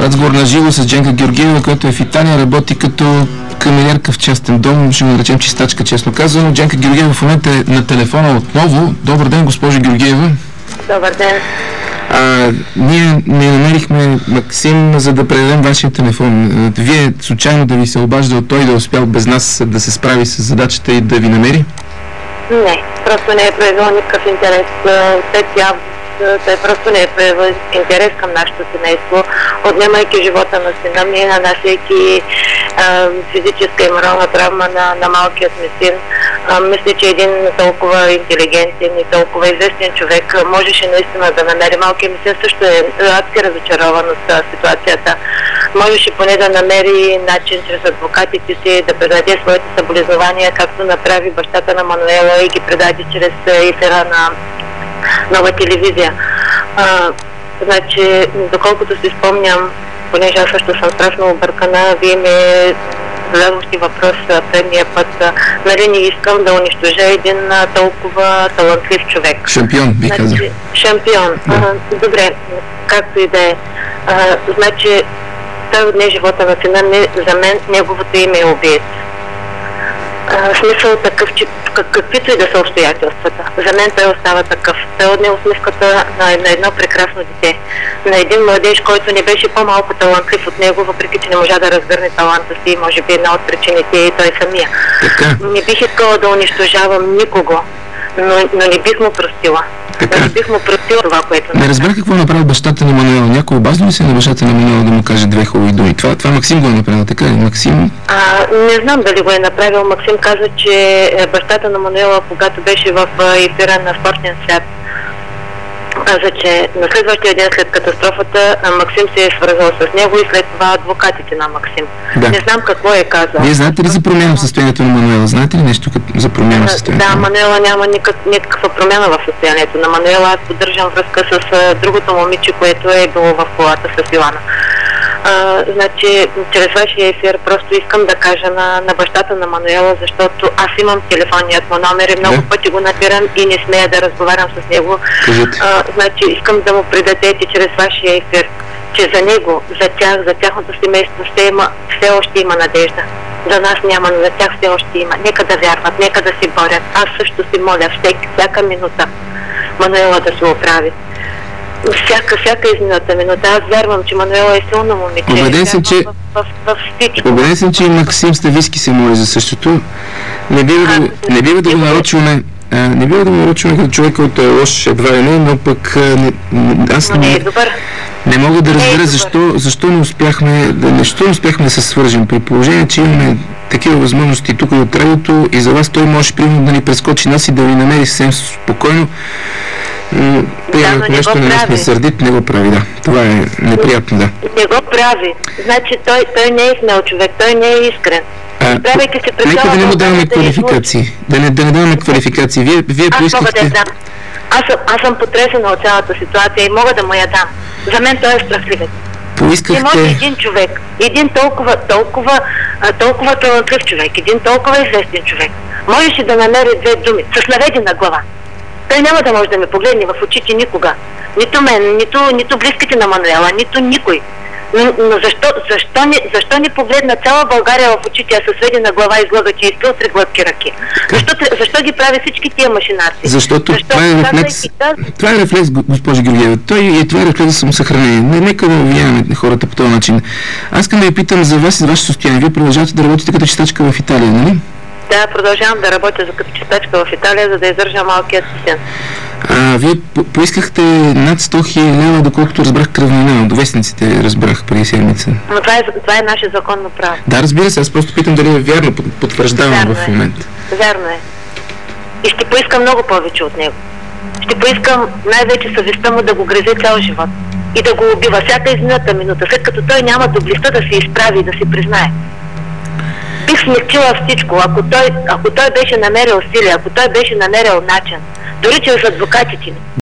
Разговор на живо с Дженка Георгиева, която е в Италия, работи като каменерка в частен дом, ще го наречем чистачка, честно казано. Дженка Георгиева в момента е на телефона отново. Добър ден, госпожо Георгиева. Добър ден. Ние не намерихме Максим, за да предадем вашия телефон. Вие случайно да ви се обаждал той да успял без нас да се справи с задачата и да ви намери? Не, просто не е проявил никакъв интерес. Той просто не е проявил интерес към нашето семейство, отнемайки живота на сина ми, нанасяйки физическа и морална травма на малкият ми син. Мисля, че един толкова интелигентен и толкова известен човек можеше наистина да намери. Малкият ми син също е адски разочарован от ситуацията. Можеше поне да намери начин чрез адвокатите си да предаде своите съболезнования, както направи бащата на Мануела и ги предаде чрез ефира на Нова телевизия. Значи, доколкото си спомням, понеже аз също съм страшно объркана, вие ми зададохте въпрос предния път. Нали не искам да унищожа един толкова талантлив човек. Шампион, би казал. Шампион. Да. Добре, както и да е. Значи, той отне живота на сина ми, за мен неговото име е убиец. Смисъл такъв, че каквито и да са обстоятелствата. За мен той остава такъв. Той отне усмивката на едно прекрасно дете. На един младеж, който не беше по-малко талантлив от него, въпреки че не можа да разгърне таланта си, може би една от причините и той самия. Така. Не бих искала да унищожавам никого, но не бих му простила. Така. Не бих му простила това, което... Не разбрах какво направи бащата на Мануела. Някой обажда ли се на бащата на Мануела да му каже две хубави думи? Това Максим го е направил, така ли? Максим? Не знам дали го е направил. Максим каза, че бащата на Мануела, когато беше в ефира на Спортен свят, каза, че на следващия ден след катастрофата Максим се е свързал с него и след това адвокатите на Максим. Да. Не знам какво е казал. Вие знаете ли за промяна в състоянието на Мануела? Знаете ли нещо за промяна в състоянието? Да, Мануела няма никаква промяна в състоянието на Мануела. Аз поддържам връзка с другото момиче, което е било в колата с Йоана. Значи, чрез вашия ефир просто искам да кажа на бащата на Мануела, защото аз имам телефонният му номер и много пъти го набирам и не смея да разговарям с него. Значи, искам да му предадете чрез вашия ефир, че за него, за тях, за тяхното семейство все още има надежда. За нас няма, но за тях все още има. Нека да вярват, нека да се борят. Аз също си моля всяка минута Мануела да се оправи. Всяка измината минута. Аз вярвам, че Мануела е силно момиче. Убеден съм, че и Максим Стависки се моли за същото. Не бива да го нарочваме. Не бива да го нарочваме като човек, който е лош, едва ли не, но пък аз не мога да разбера защо не успяхме да се свържем, при положение, че имаме такива възможности тук от радиото и за вас той може примерно да ни прескочи нас и да ви намери съвсем спокойно. Примерно, ако нещо не сме сърдит, не го прави, да. Това е неприятно, да. Не го прави. Значи той не е смел човек, той не е искрен. Нека да не му даваме квалификации. Да не даваме квалификации. Вие поискахте... Аз съм потресена от цялата ситуация и мога да му я дам. За мен той е страхливец. Поискахте... Не може един човек, един толкова талантлив човек, един толкова известен човек, можеше да намери две думи с наведена глава. Той няма да може да ме погледне в очите никога. Нито мен, нито близките на Мануела, нито никой. Но защо не погледна цяла България в очите, а се сведе на глава и излъга, че изпил 3 глътки ръки? Защо ги прави всички тия машинарци? Защото това е рефлекс. Това е рефлекс, госпожа Георгиева. Това е рефлекс за самосъхранение. Нека да влияем на хората по този начин. Аз искам да ви питам за вас и за ваше състояние. Вие продължавате да работите като чистачка в Италия, нали? Да, продължавам да работя като чистачка в Италия, за да издържа малкият си син. Вие поискахте над 100 000 лева, доколкото разбрах кръвнина. От вестниците разбрах преди седмица. Но това е наше законно право. Да, разбира се, аз просто питам дали е вярно, потвърждавам в момента. Вярно е. И ще поискам много повече от него. Ще поискам най-вече съвестта му да го грезе цял живот. И да го убива всяка измината минута, след като той няма доблестта да се изправи и да се признае. Бих смекчила всичко, ако той беше намерил сили, ако той беше намерил начин, дори чрез адвокатите ни.